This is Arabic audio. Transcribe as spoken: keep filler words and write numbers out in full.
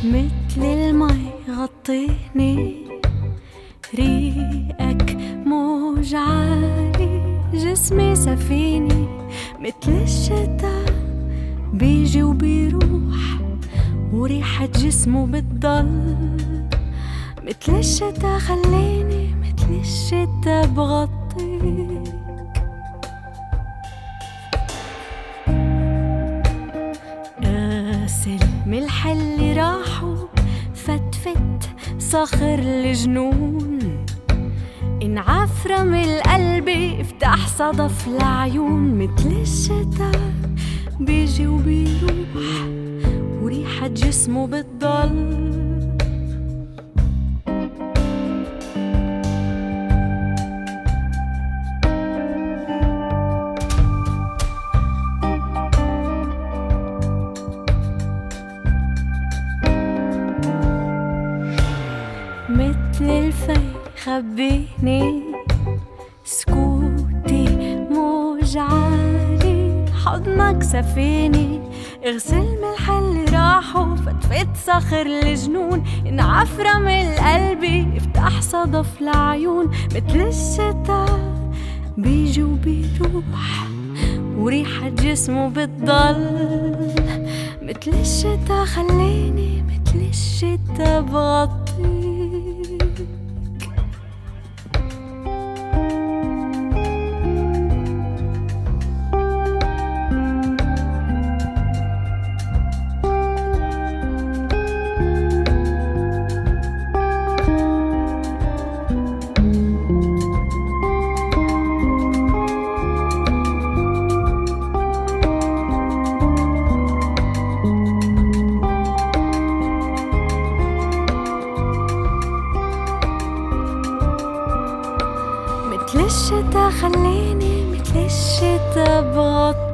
مثل المي غطيني، ريقك موج عالي، جسمي سفينة مثل الشتا بيجي وبيروح، وريحة جسمه بتضل مثل الشتا. خليني مثل الشتا بغطيك، غاسل ملح اللي راحوا، فتفت صخر الجنون، انعفرم القلب افتح صدف العيون مثل الشتا بيجي وبيروح، وريحة جسمه بتضل مثل الفي خبيني، سكوتي موج عالي، حضنك سفيني، اغسل ملح اللي راحوا، فتفت صخر الجنون، انعفرم القلب افتح صدف العيون مثل الشتا بيجي وبيروح، وريحة جسمه بتضل مثل الشتا. خليني مثل الشتا بغطيك. مثل الشتا خليني مثل الشتا بغطيك.